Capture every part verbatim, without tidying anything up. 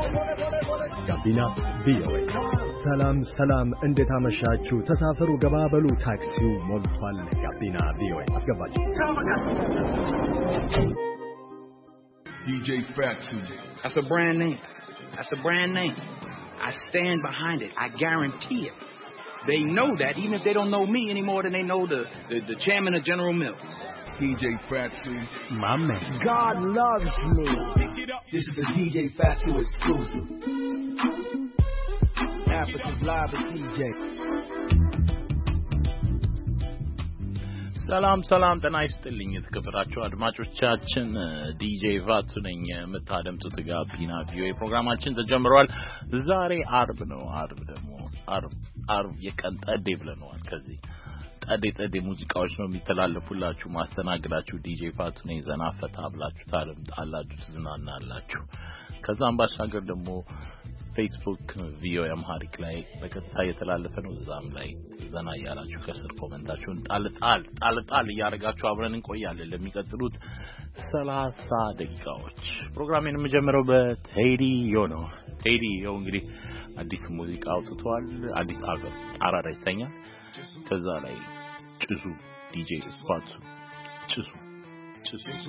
ጋቢና ቪኦኤ ሰላም ሰላም እንዴት አመሻችሁ ተሳፈሩ ገባበሉ ታክሲው ሞልቷል ጋቢና ቪኦኤ አስገባችሁ D J Fatsu. That's a brand name. That's a brand name. I stand behind it. I guarantee it. They know that even if they don't know me any more than they know the, the, the chairman of General Mills. D J Fatsu. My man. God loves me. This is a D J Fatsu exclusive. Africa's live with D J. ሰላም ሰላም ጤና ይስጥልኝ የተከበራችሁ አድማጮቻችን ዲጄ ቫቱ ነኝ የምታደምጡት ጋቢና ቪኦኤ ፕሮግራማችን ተጀምሯል ዛሬ አርብ ነው አርብ ደግሞ አርብ አርብ የቀን ጠዴ ብለናል ከዚህ ጠዴ ጠዴ ሙዚቃዎች ነው የሚተላለፉላችሁ ማስተናግዳችሁ ዲጄ ቫቱ ነኝ ዘና ፈታ ብላችሁ ታደምጣላችሁ ትዝናናላችሁ ከዛም ባሻገር ደግሞ Facebook ቪኦኤ አምሃሪክ ላይ በቀጥታ የተላለፈ ነው እዛም ላይ ዘና ያላችሁ ከስር ኮሜንታችሁን ጣልጣል ጣልጣል ያረጋችሁ አብረን እንቆያለን ለሚቀጥሉት ሰላሳ ደቂቃዎች ፕሮግራሜን የምጀምረው በቴዲ ዮ ነው ቴዲ ዮ እንግዲህ አዲስ ሙዚቃ አውጥቷል አዲስ አልበም አራራ ይሰኛል ከዛ ላይ ጭሱ ዲጄ ፋቱ ጭሱ ጭሱ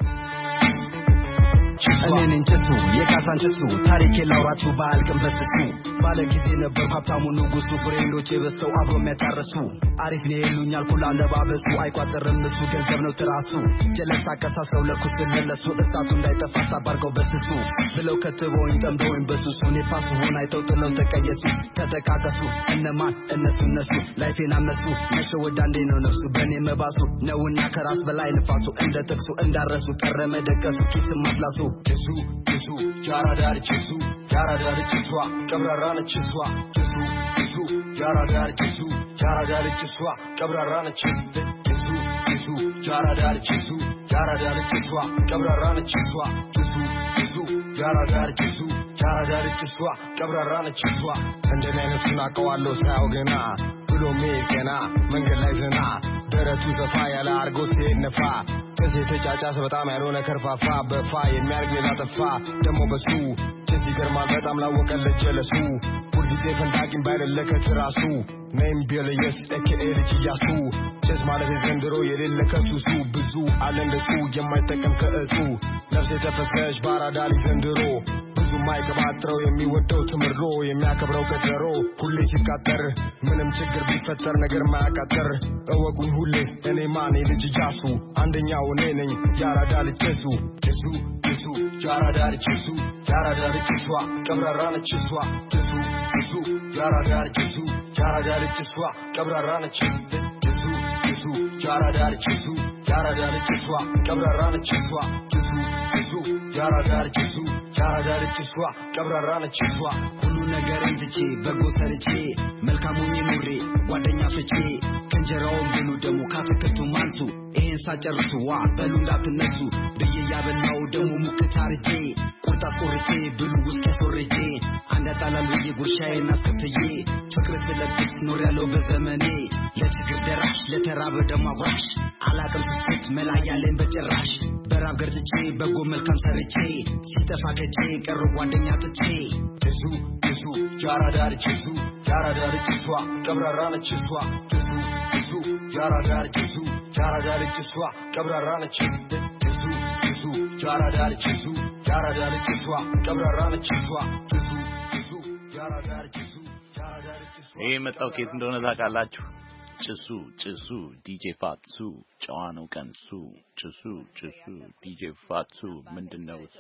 እኔን እንጭቱ የካሳን ጭሱ ታሪኬ ላውራችሁ ባልቅም በስሱ ባለ ጊዜ ነበር ሀብታሙ ንጉሱ ፍሬንዶቼ በሰው አብሮ የሚያታረሱ አሪፍ ነው ይሉኛል ኩላ ለባበሱ አይቋጥርም እሱ ገንዘብ ነው ትራሱ ጀለሳ ከሳሰው ለኩስ ለለሱ እሳቱ እንዳይጠፋ ሳባርገው በስሱ ብለው ከትበውኝ ጠምደውኝ በሱሱ ኔፋሱ ሆን አይተው ጥለው ተቀየሱ ተተካከሱ እነማን እነሱ እነሱ ላይፌን አመሱ ነሸ ወዳንዴ ነው ነፍሱ በእኔ መባሱ ነውና ከራስ በላይ ንፋሱ እንደ ጥቅሱ እንዳረሱ ቀረመ ደቀሱ ኪስም ማስላሱ Jesu, Jesu, Yara Dar Jesu, Yara Dar Jesu, Cabrarana Jesu, Jesu, Jesu, Yara Dar Jesu, Yara Dar Jesu, Cabrarana Jesu, Jesu, Jesu, Yara Dar Jesu, Yara Dar Jesu, Cabrarana Jesu, Jesu, Jesu, Yara Dar Jesu, Yara Dar Jesu, Cabrarana Jesu. And then I know Kawalo Saugana, Pulo Mekena, Mangalazana, Deratu the fire, Argo Nefa. ከዚህ ተጫጫስ በጣም ያልሆነ ከርፋፋ በፋ የሚያርግ ሌላ ተፋ ደሞ በሱ ጀስ ይገርማል በጣም ላወቀለት ጀለሱ ሁልጊዜ ፈንታቂም ባይደለከት ራሱ ነይም ቢለየስ ኤኬኤ ልጅ እያሱ ጀስ ማለት ዘንድሮ የሌለ ከሱሱ ብዙ አለ እንደሱ የማይጠቀም ከእሱ ነፍሴ ተፈሰሽ ባራዳ ልጅ ዘንድሮ ብዙ ማይቀባጥረው የሚወደው ትምሮ የሚያከብረው ቀጠሮ ሁሌ ሲቃጠር ምንም ችግር ቢፈጠር ነገር ማያቃጠር እወቁኝ ሁሌ እኔ ማን ልጅ ጃሱ አንደኛው እኔ ነኝ ያራዳ ልጅ ጀሱ ጀሱ ጀሱ ያራዳ ልጅ ጀሱ ያራዳ ልጅ ጀሱ ቀብራራ ነች ጀሱ ጀሱ ጀሱ ያራዳ ልጅ ጀሱ ያራዳ ልጅ ጀሱ ቀብራራ ነች ጀሱ ጀሱ ያራዳ ልጅ ጀሱ ያራዳ ልጅ ጀሱ ቀብራራ ነች ጀሱ ጀሱ ጀሱ ያራዳ ልጅ ጀሱ ያራዳ ልጅ ጀሱ ቀብራራ ነች ጀሱ ሁሉ ነገር እንጂ በጎ ሰርቼ መልካሙን ኑሬ ጓደኛ ፍቼ ከንጀራውን ብሉ ደሙ ካፈከቱ ማንቱ ይሄን ሳጨርሱ ዋ በሉ እንዳትነሱ ብዬ ያበላው ደሙ ሙክት አርጄ ቁርጣ ቆርጬ ብሉ ውስጥ ሶርጄ አንድ አጣላል ብዬ ጉርሻዬን አስከትዬ ፍቅር ስለብስ ኖር ያለው በዘመኔ ለችግር ደራሽ ለተራበ ደሞ አብራሽ አላቅም ስስት መላ ያለን በጭራሽ በራብ ገርጥቼ በጎ መልካም ሰርቼ ሲጠፋ ከጄ ቀሩ ጓደኛ ጥቼ ጀሱ ጀሱ ያራዳ ልጅ ጀሱ ያራዳ ልጅ ጀሱ ቀብራራ ነች ጀሱ ጀሱ ጀሱ ያራዳ ልጅ ጀሱ ያራዳ ልጅ ጀሱ ቀብራራ ነች ጀሱ ጀሱ ያራዳ ልጅ ጀሱ ያራዳ ልጅ ጀሱ ቀብራራ ነች ጀሱ ጀሱ ጀሱ ያራዳ ልጅ ጀሱ ያራዳ ልጅ ጀሱ ይሄ መጣው ከየት እንደሆነ ታውቃላችሁ ጭሱ ጭሱ ዲጄ ፋቱ ጨዋነው ቀንሱ ጭሱ ጭሱ ዲጄ ፋቱ ምንድነው እሱ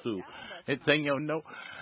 የተሰኘው ነው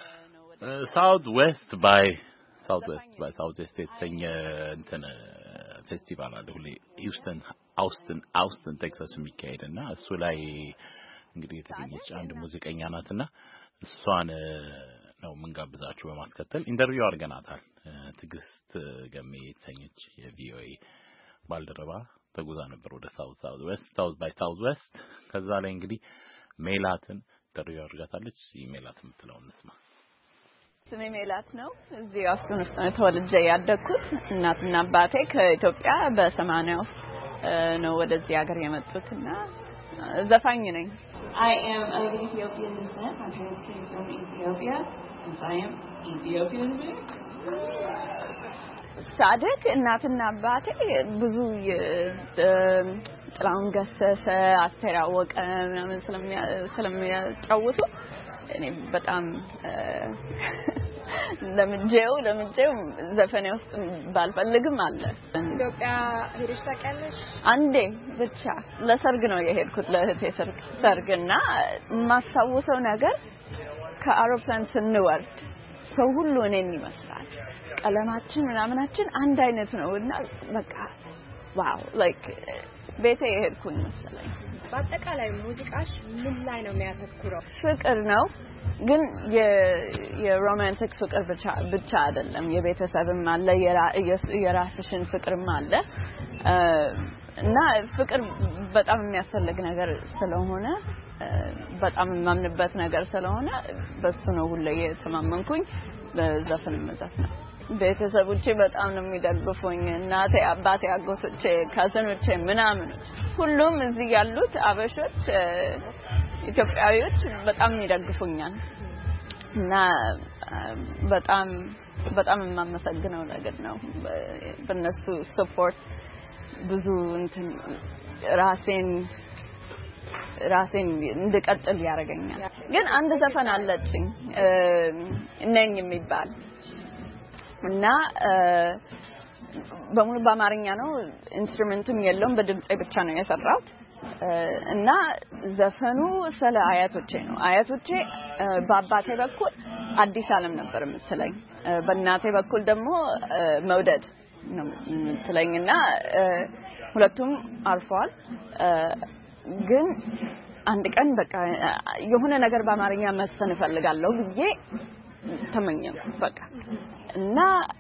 ሳውት ዌስት ባይ ሳውት ዌስት ባይ ሳውት ዌስት የተሰኘ እንትን ፌስቲቫል አለ ሁሌ ሂውስተን አውስተን አውስተን ቴክሳስ የሚካሄድና እሱ ላይ እንግዲህ የተገኘች አንድ ሙዚቀኛ ናትና እሷን ነው መንጋብዛችሁ በማስከተል ኢንተርቪው አድርገናታል ትግስት ገሜ የተሰኘች የቪኦኤ ባልደረባ ተጉዛ ነበር ወደ ሳውት ሳውት ዌስት ሳውት ባይ ሳውት ዌስት ከዛ ላይ እንግዲህ ሜላትን ኢንተርቪው አድርጋታለች ሜላት የምትለው እንስማ ስሜ ሜላት ነው እዚህ አስቱን ውስጥ ነው ተወልጄ ያደግኩት እናትና አባቴ ከኢትዮጵያ በሰማንያ ውስጥ ነው ወደዚህ ሀገር የመጡትና ዘፋኝ ነኝ I am of Ethiopian descent. My parents came from Ethiopia. since I am Ethiopian. ሳድግ እናትና አባቴ ብዙ ጥላውን ገሰሰ አስቴር አወቀ ምናምን ስለሚያጫውቱ እኔ በጣም ለምጄው ለምጄው ዘፈኔ ውስጥ ባልፈልግም አለ። ኢትዮጵያ ሄደሽ ታውቂያለሽ? አንዴ ብቻ ለሰርግ ነው የሄድኩት ለእህቴ ሰርግ ሰርግና ማሳውሰው ነገር ከአውሮፕላን ስንወርድ ሰው ሁሉ እኔን ይመስላል ቀለማችን ምናምናችን አንድ አይነት ነውና በቃ ዋው ላይክ ቤቴ የሄድኩኝ መሰለኝ። በአጠቃላይ ሙዚቃሽ ምን ላይ ነው የሚያተኩረው? ፍቅር ነው ግን የሮማንቲክ ፍቅር ብቻ ብቻ አይደለም የቤተሰብም አለ የራስሽን ፍቅርም አለ እና ፍቅር በጣም የሚያስፈልግ ነገር ስለሆነ በጣም የማምንበት ነገር ስለሆነ በሱ ነው ሁሌ የተማመንኩኝ በዘፈን መዛፍ ነው። ቤተሰቦቼ በጣም ነው የሚደግፉኝ እናቴ አባቴ አጎቶቼ ካዘኖቼ ምናምኖች ሁሉም እዚህ ያሉት አበሾች ኢትዮጵያዊዎች በጣም ይደግፉኛል እና በጣም በጣም የማመሰግነው ነገር ነው በእነሱ ሰፖርት ብዙ እንትን ራሴን ራሴን እንድቀጥል ያደርገኛል። ግን አንድ ዘፈን አለችኝ ነኝ የሚባል እና በሙሉ በአማርኛ ነው ኢንስትሩመንቱም የለውም በድምጼ ብቻ ነው የሰራሁት እና ዘፈኑ ስለ አያቶቼ ነው። አያቶቼ በአባቴ በኩል አዲስ ዓለም ነበር የምትለኝ በእናቴ በኩል ደግሞ መውደድ ነው የምትለኝና ሁለቱም አርፈዋል። ግን አንድ ቀን በቃ የሆነ ነገር በአማርኛ መስፈን እፈልጋለሁ ብዬ ተመኘው በቃ እና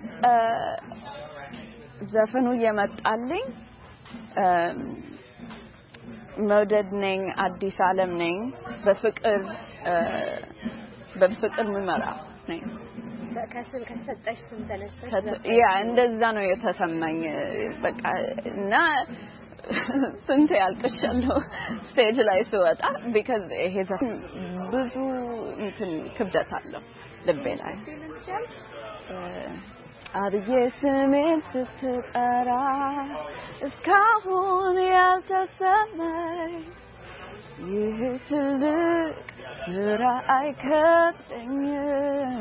ዘፈኑ የመጣልኝ መውደድ ነኝ አዲስ ዓለም ነኝ በፍቅር በፍቅር ምመራ ነኝ ከስም ከተሰጠሽ ስም ተነስተሽ ያ እንደዛ ነው የተሰማኝ በቃ እና ስንት ያልቅሻለሁ ስቴጅ ላይ ስወጣ because ይሄ ዘፈን ብዙ እንትን ክብደት አለው ልቤ ላይ አብዬ ስሜን ስትጠራ እስካሁን ያልተሰማኝ ይህ ትልቅ ስራ አይከብደኝም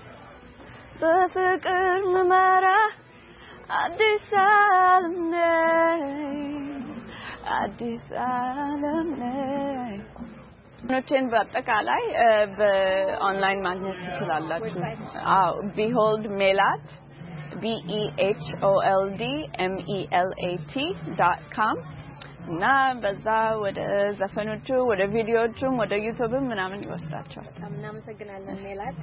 በፍቅር ምመራ አዲስ ዓለም ነኝ አዲስ ዓለም ነኝ። ኖቼን በአጠቃላይ በኦንላይን ማግኘት ትችላላችሁ። አዎ behold melat b e h o l d m e l a t dot com እና በዛ ወደ ዘፈኖቹ ወደ ቪዲዮዎቹም ወደ ዩቲዩብም ምናምን ይወስዳቸዋል። በጣም እናመሰግናለን ሜላት።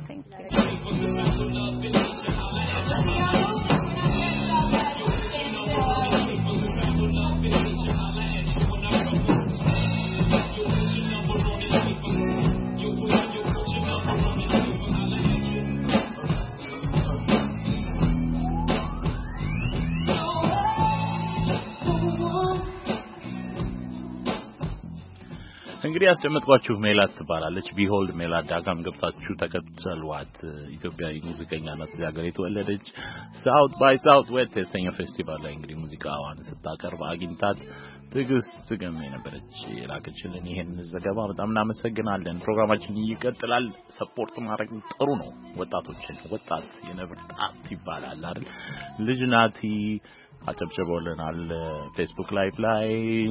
እንግዲህ ያስደመጥኳችሁ ሜላት ትባላለች። ቢሆልድ ሜላት ዳጋም ገብታችሁ ተከታተሏት። ኢትዮጵያዊ ሙዚቀኛ ናት። እዚህ ሀገር የተወለደች ሳውት ባይ ሳውት ዌስት የተሰኘው ፌስቲቫል ላይ እንግዲህ ሙዚቃዋን ስታቀርብ አግኝታት ትግስት ገሜ ነበረች የላከችልን ይሄን ዘገባ። በጣም እናመሰግናለን። ፕሮግራማችን ይቀጥላል። ሰፖርት ማድረግ ጥሩ ነው። ወጣቶችን ወጣት የነብር ጣት ይባላል አይደል? ልጅ ናቲ አጨብጭቦልናል ፌስቡክ ላይቭ ላይ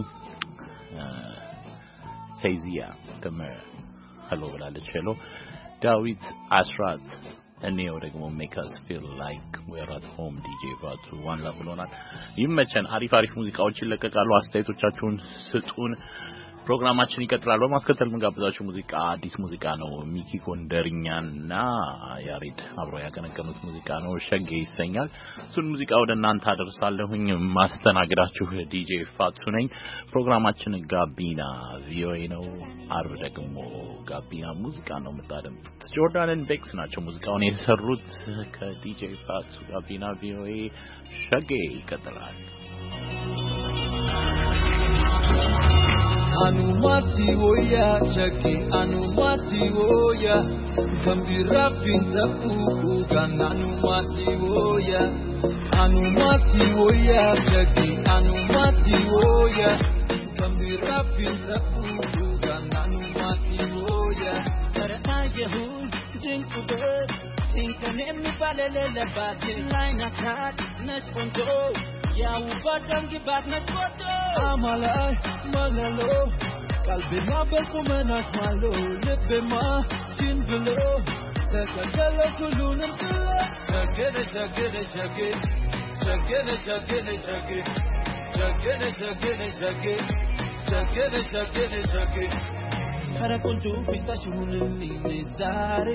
ፌዚያ ተመር ሄሎ ብላለች። ሄሎ ዳዊት አስራት እኔው ደግሞ make us feel like we're at home ዲጄ ቫቱ ዋን ላቭ ብሎናል። ይመቸን። አሪፍ አሪፍ ሙዚቃዎች ይለቀቃሉ። አስተያየቶቻችሁን ስጡን። ፕሮግራማችን ይቀጥላል። በማስከተል ምንጋብዛችሁ ሙዚቃ አዲስ ሙዚቃ ነው። ሚኪ ኮንደርኛና ያሬድ አብሮ ያቀነቀኑት ሙዚቃ ነው። ሸጌ ይሰኛል። እሱን ሙዚቃ ወደ እናንተ አደርሳለሁኝ። ማስተናገዳችሁ ዲጄ ፋቱ ነኝ። ፕሮግራማችን ጋቢና ቪኦኤ ነው። አርብ ደግሞ ጋቢና ሙዚቃ ነው የምታደምጡት። ጆርዳንን ቤክስ ናቸው ሙዚቃውን የሰሩት። ከዲጄ ፋቱ ጋቢና ቪኦኤ ሸጌ ይቀጥላል። Anumati woya shaki anumati woya Kambira pinta kukukan anumati woya Anumati woya shaki anumati woya Kambira pinta kukukan anumati woya Arayahun jinkubet Inkanem palele batil line attack naspondo Ya ubadam gibat naspondo Amalai malalo Kalbina berkumenas malo Lebema jinbelo Sekadala kulunam kala Shagene shagene shage Shagene shagene shage Shagene shagene shage Shagene shagene shage Kara kuntu pita shunun nizare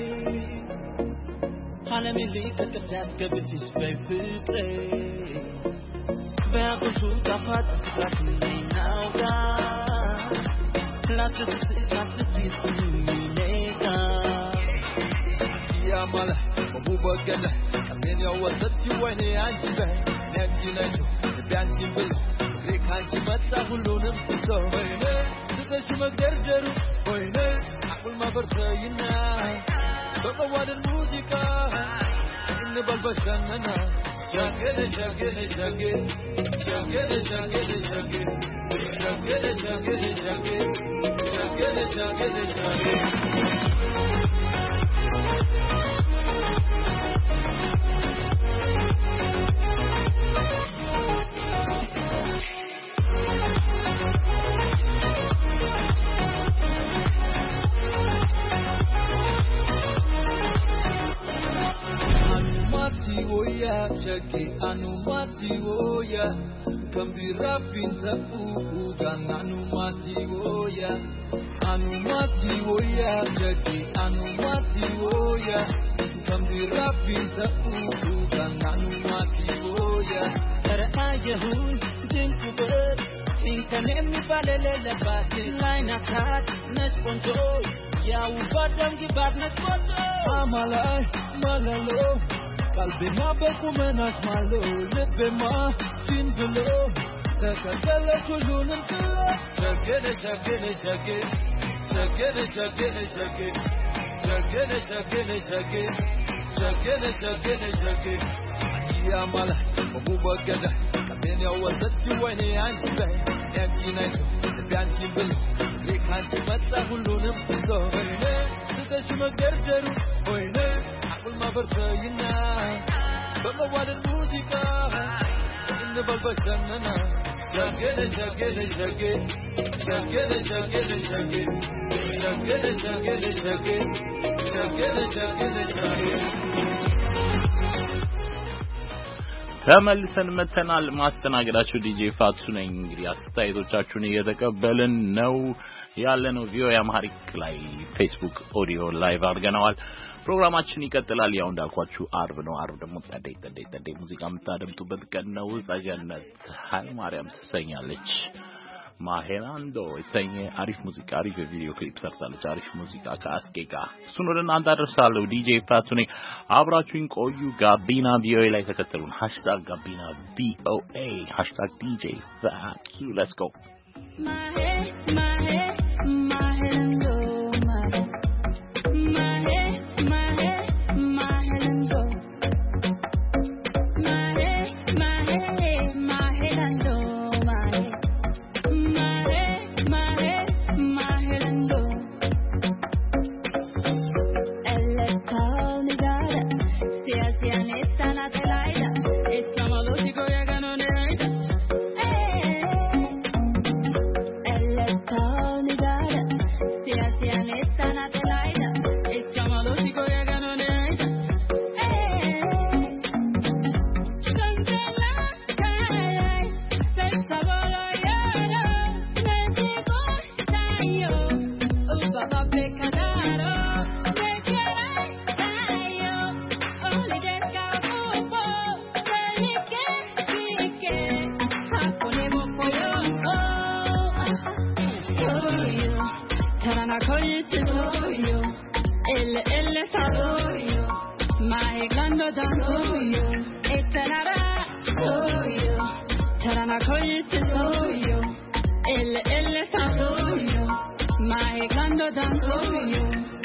Hana milli kakafat kabitis bebbre Vea kuntu kafat lakni nauga Last is last is nega Ya mala mabuba gana Amenya wasat yuwani anjiba Next you know Bianchi bil Rekanchi mata hulunam kuso Hoine Tuta shuma gergeru Hoine Akul ma barsayina Baba wadan muzika Inna balbashanana Shagene shagene shagene Shagene shagene shagene Shagene shagene shagene Shagene shagene shagene Anumati woya shaki anumati woya Kambira pinta kukukan anumati woya Anumati woya shaki anumati woya Kambira pinta kukukan anumati woya Arayahun jinkubet Inkanem palele batil line attack naspondo Ya ubadam gibat naspondo Amalai malalo Kalbina berkumenas malo Lebema jinbelo Sekadala kulunam kala Shagene shagene shage Shagene shagene shage Shagene shagene shage Shagene shagene shage Ya mala mabuba gada Amenya wasat yuwani anjiba Next you know Bianchi bil Rekanchi mata hulunam kuso Hoine Tuta shuma gergeru Hoine Akul ma barsayina Baba wadan muzika Inna balbashanana Shagene shagene shage Shagene shagene shage Shagene shagene shage Shagene shagene shage ተመልሰን መተናል ማስተናገዳችሁ ዲጄ ፋቱ ነኝ እንግዲህ አስተያየቶቻችሁን እየተቀበልን ነው ያለነው ቪኦኤ አማሪክ ላይ ፌስቡክ ኦዲዮ ላይቭ አድርገናል ፕሮግራማችን ይቀጥላል ያው እንዳልኳችሁ አርብ ነው አርብ ደግሞ ጠደይ ጠደይ ጠደይ ሙዚቃ የምታደምጡበት ቀን ነው ጸጀነት ሀይ ማርያም ትሰኛለች ማሄላንዶ የተሰኘ አሪፍ ሙዚቃ አሪፍ ቪዲዮ ክሊፕ ሰርታለች አሪፍ ሙዚቃ ከአስቄቃ እሱን ወደ እናንተ አደርሳለሁ ዲጄ ፋቱ ነኝ አብራችሁኝ ቆዩ ጋቢና ቪኦኤ ላይ ተከተሉን ሃሽታግ ጋቢና ቪኦኤ ሃሽታግ ዲጄ ፋቱ ሌትስ ጎ ማሄ ማሄ ማሄላንዶ Soy yo, L L soy yo. quando danzo io.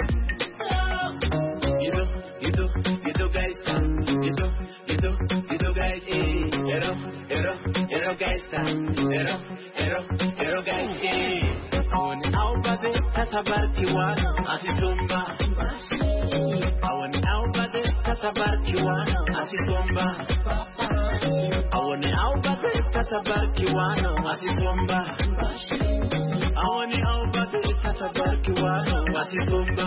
You do, you do, you do guys, you do, you do, you do guys, eh. Ero, ero, ero guys, ero, ero, ero guys, eh. Awani aubade tasabarki wana asitumba. Awani aubade tasabarki wana asitumba. Awani aubade tasabarki wana asitumba. Awani aubade tasabarki wana asitumba.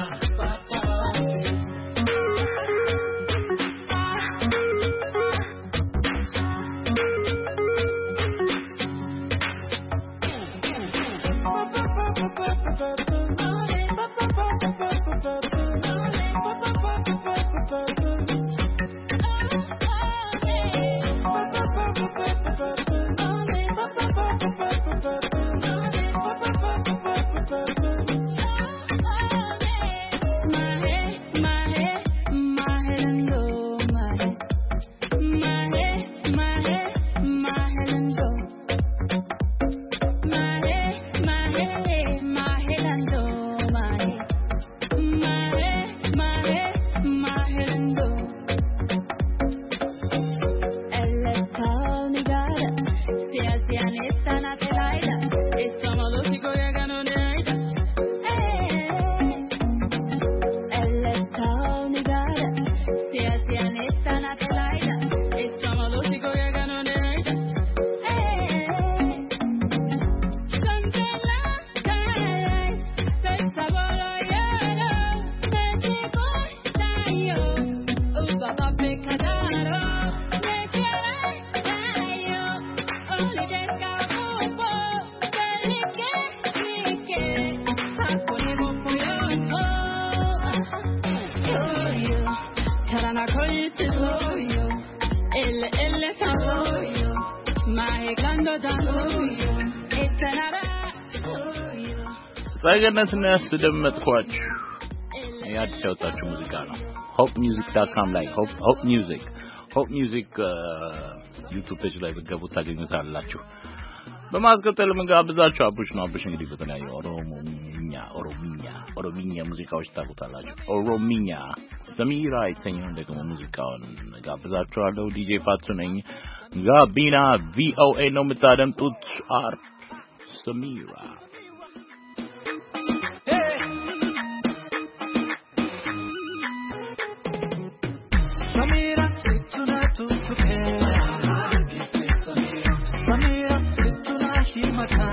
Sagana ያስደመጥኳችሁ የአዲስ ያወጣችሁ ሙዚቃ ነው hope music dot com ላይ hope hope music hope music YouTube page ላይ ብትገቡ ታገኙታላችሁ። በማስከተል ምን ጋብዛችሁ አቡሽ ነው አቡሽ እንግዲህ በተለያዩ ኦሮሞኛ ኦሮሚኛ ኦሮሚኛ ሙዚቃዎች ታውቁታላችሁ። ኦሮሚኛ ሰሚራ የተኛውን ደግሞ ሙዚቃውን ጋብዛችኋለሁ። ዲጄ ፋቱ ነኝ። ጋቢና ቪኦኤ ነው የምታደምጡት። አር ሰሚራ Samira, situna tutuke. Samira, situna himata.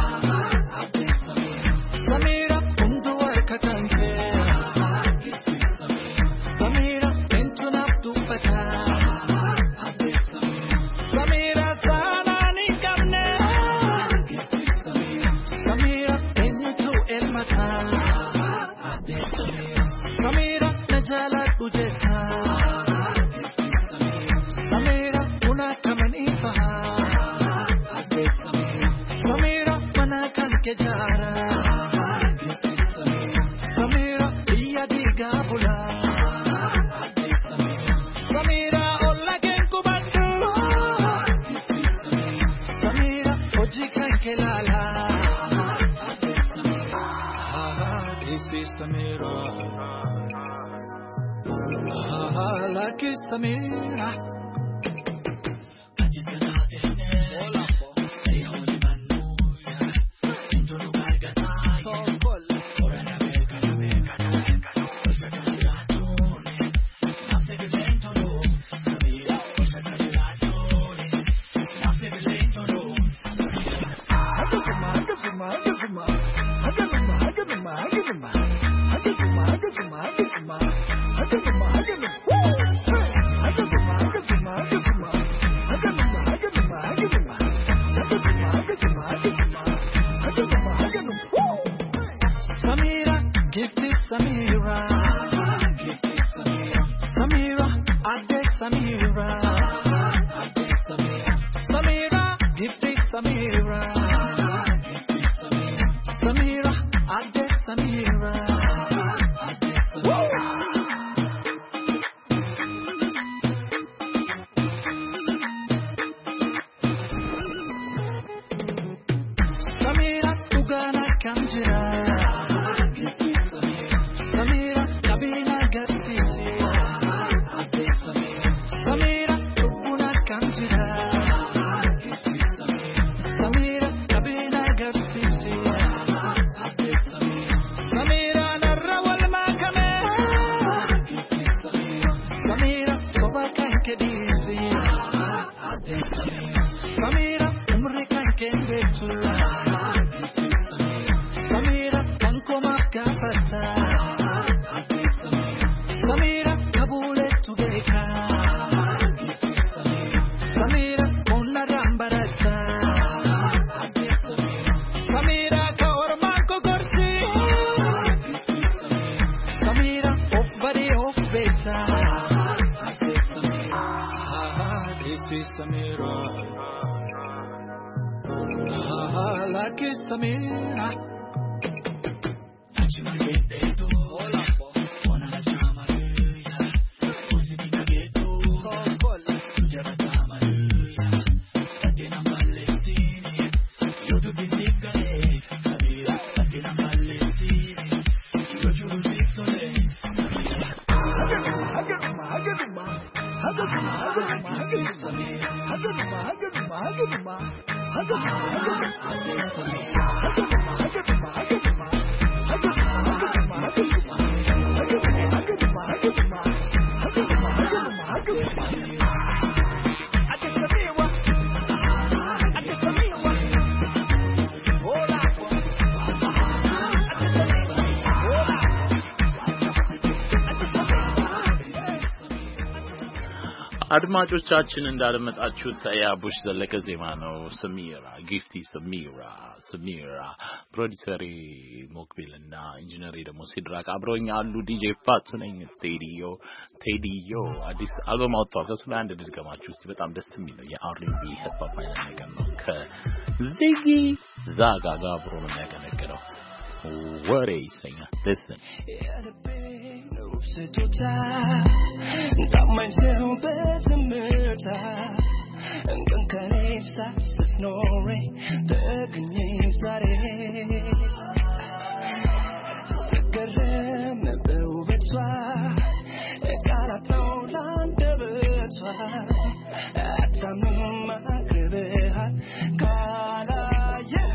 Samira, undu warka kanke. Samira, entuna dupata. Samira, sana ni kamne. Samira, entu elmata. Samira, najala ujeta. Samira mana kan ke jara Samira iya diga bula Samira olla ke kubandu Samira oji kan ke lala This is Samira Like is Samira Samira, gifted Samira, Samira, Adek Samira, Samira, gifted Samira, Samira, Adek Samira. Samira, Ugana Kamjira. This is Samira. Ah, like it's Samira. አድማጮቻችን እንዳደመጣችሁት ያቡሽ ዘለቀ ዜማ ነው። ሰሚራ ጊፍቲ ሰሚራ ሰሚራ ፕሮዲዩሰሪ ሞክቢልና ኢንጂነሪ ደግሞ ሲድራቅ አብረውኝ አሉ። ዲጄ ፋቱ ነኝ። ቴዲዮ ቴዲዮ አዲስ አልበም አውጥቷል። ከሱ ላይ አንድ ድርገማችሁ እስቲ በጣም ደስ የሚል ነው። የአርኤንቢ ሂፕ ሆፕ አይነት ነገር ነው። ከዚጊ ዛጋ ጋር አብሮ ነው የሚያገለግለው። ወሬ ይሰኛል። listen ስጦታ ዛማይሰው በዝምታ እንቅን ከኔ ሳትስኖሬ ተገኘ ዛሬ ስገረም በውበቷ ቃላት ነው ላንደበቷ አታምንም አቅርበሃል ካላየሃ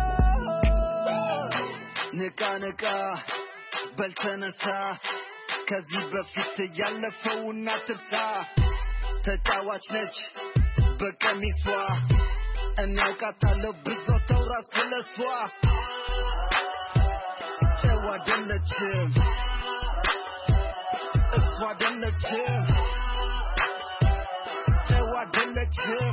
ንቃ ንቃ በልተነሳ ከዚህ በፊት ያለፈውና ትርሳ ተጫዋች ነች በቀሚሷ እናውቃታለሁ ብዙ ተውራ ስለሷ ጨዋ አይደለችም እሷ አይደለችም ጨዋ አይደለችም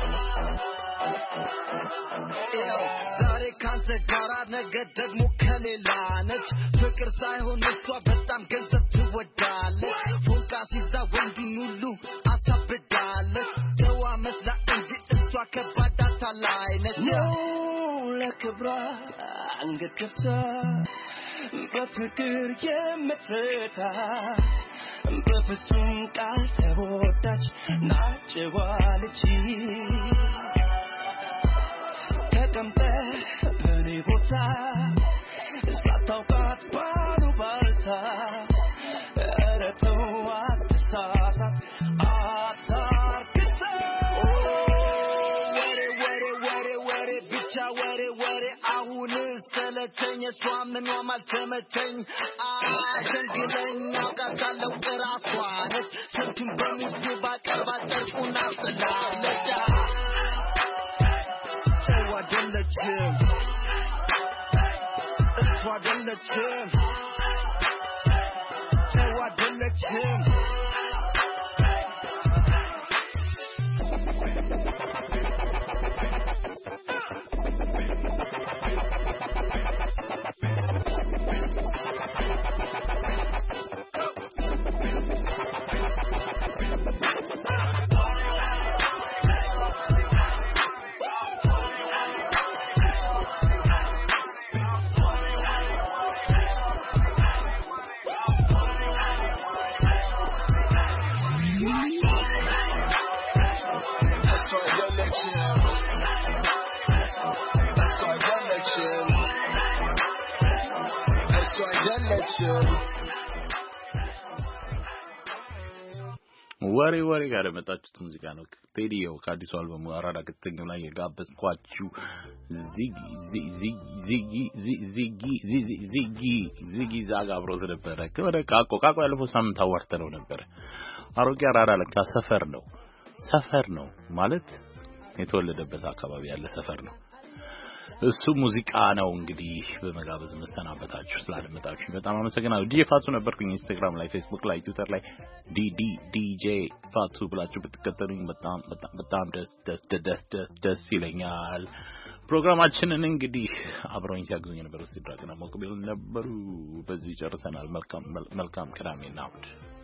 ዛሬ ካንተ ጋራ ነገ ደግሞ ከሌላ ነች ፍቅር ሳይሆን እሷ በጣም ገንዘብ ትወዳለች ፎንቃ ሲዛ ወንዱን ሁሉ አሳብዳለች ጨዋ መስላ እንጂ እሷ ከባድ አታላይ ነች ለክብሯ አንገት ከፍታ በፍቅር የምትረታ በፍጹም ቃል ተወዳች ናጨዋ ልጅ ተቀምጠህ በኔ ቦታ ሳታውቃት ባሉባልታ ኧረ ተው አትሳሳት አታርክሳ ወሬ ወሬ ወሬ ወሬ ብቻ ወሬ ወሬ አሁን ሰለቸኝ እሷ ምኗም አልተመቸኝ አሸንግለኝ አውቃታለሁ እራሷ ነች ስንቱን በሙሴ ባቀርባት ጨርቁን አስጥላለች አይደለችም እሷ አይደለችም ጨዋ አይደለችም ወሬ ወሬ ጋር መጣችሁት ሙዚቃ ነው። ቴዲዮ ከአዲሱ አልበሙ አራዳ ከተገኘው ላይ የጋበዝኳችሁ ዚጊ ዚጊ ዚጊ ዚጊ ዚጊ ዚጊ ዛጋ አብሮ ነበር። ከወደ ቃቆ ቃቆ ያለፈው ሳምንት አዋርተነው ነበር። አሮጌ አራዳ ለካ ሰፈር ነው ሰፈር ነው ማለት የተወለደበት አካባቢ ያለ ሰፈር ነው። እሱ ሙዚቃ ነው። እንግዲህ በመጋበዝ መሰናበታችሁ ስላደመጣችሁ በጣም አመሰግናለሁ። ዲጄ ፋቱ ነበርኩኝ። ኢንስታግራም ላይ፣ ፌስቡክ ላይ፣ ትዊተር ላይ ዲዲ ዲጄ ፋቱ ብላችሁ ብትከተሉኝ በጣም በጣም በጣም ደስ ደስ ደስ ደስ ደስ ይለኛል። ፕሮግራማችንን እንግዲህ አብረውኝ ሲያግዙኝ ነበር ሲድራቅና ሞክቢል ነበሩ። በዚህ ጨርሰናል። መልካም መልካም ቅዳሜና እሑድ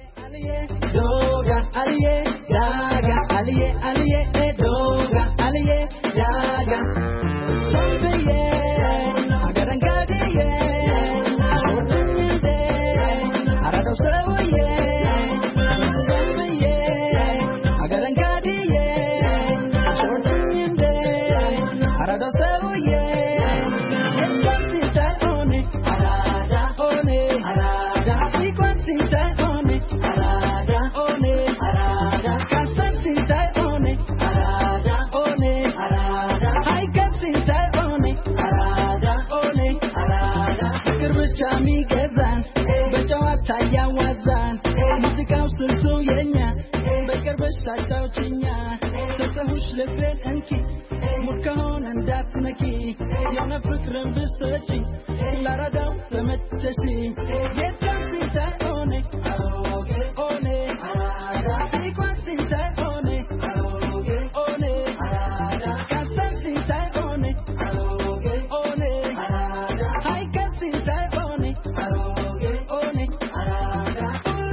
Doga, aliye, daga, aliye, aliye, doga, aliye, daga. Sombiye, agarangadiye, odunde, arado sawiye. Sombiye, agarangadiye, odunde, arado sawiye. Sequence one, arada one, arada. Sequence one, arada one, arada. Sequence one, arada one, arada. I can sing that one, arada one, arada. Kirbicha mi gezan, bechawata ya wazan. Musika usultu yenya, bekirbicha chauchinya. Sota hush leben anki, mukahon andat naki. Yana fikran bistachi, larada tamatchashi. Yes, can sing that one, aroge one, arada. Sequence sing that one, aroge one, arada. Can sing that one, aroge one, arada. I can sing that one, aroge one, arada.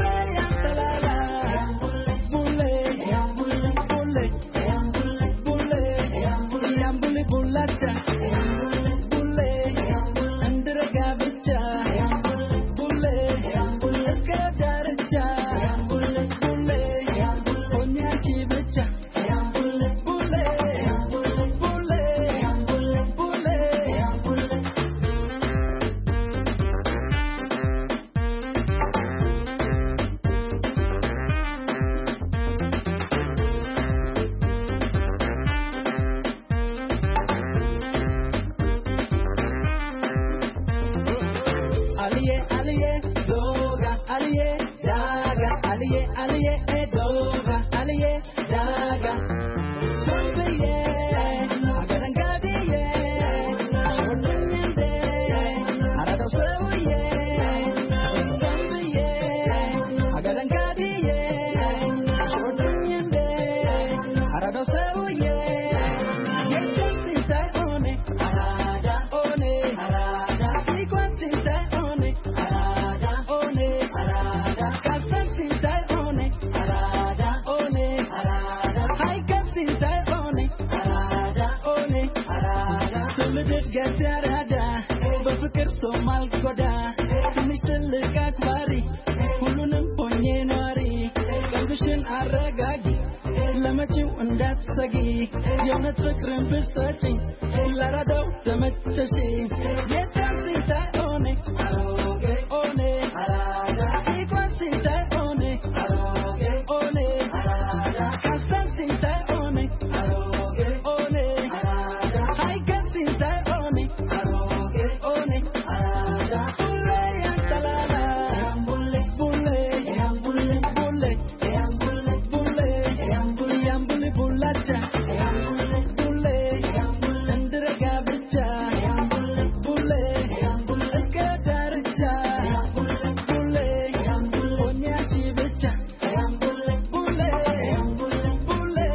Bulle yambala, bulle, bulle, bulle, bulle, yambule bullacha, bulle, andra gabicha, bulle, bulle skadaracha, bulle, bulle, onya chibacha, bulle, bulle, bulle, bulle, bulle. Aliye, aliye, doga, aliye, daga, aliye, aliye, doga, aliye, daga. Sombiye, agarangadiye, odunde, arado sawiye. Sombiye, agarangadiye, odunde, arado sawiye. Yes, sequence one, arada one, arada. Sequence one, arada one, arada. Sequence one, arada one, arada. I can sing that one, arada one, arada. Tulid gajarada, bafkir somal koda. Tunish tilka akbari, hulunum ponye nari. Kalbishin aragagi, lamachu undat sagi. Yonat fikrin bistachi, larado tamatchashi. Yes, I sing that one, aroge one, arada. Sequence that one, aroge one, arada. Can sing that one, aroge one, arada. I can sing that one, aroge one, arada. Bulle yantalala, bulle, bulle, bulle, bulle, bulle, bulle, bulle, bulle, bullacha, bulle, bulle, andra gabicha, bulle, bulle skadaracha, bulle, onya chibicha, bulle, bulle, bulle, bulle.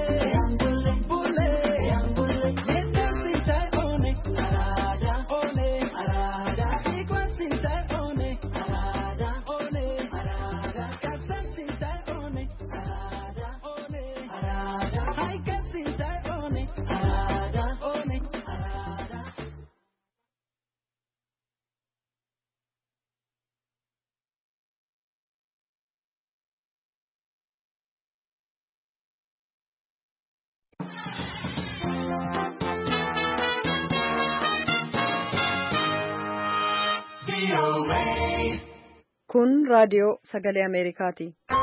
Yes, sing that one, arada one, arada. Sequence that one, arada one, arada. Can sing that one, arada one, arada. I can sing that one, arada one, arada. Kun raadiyoo sagalee Ameerikaati.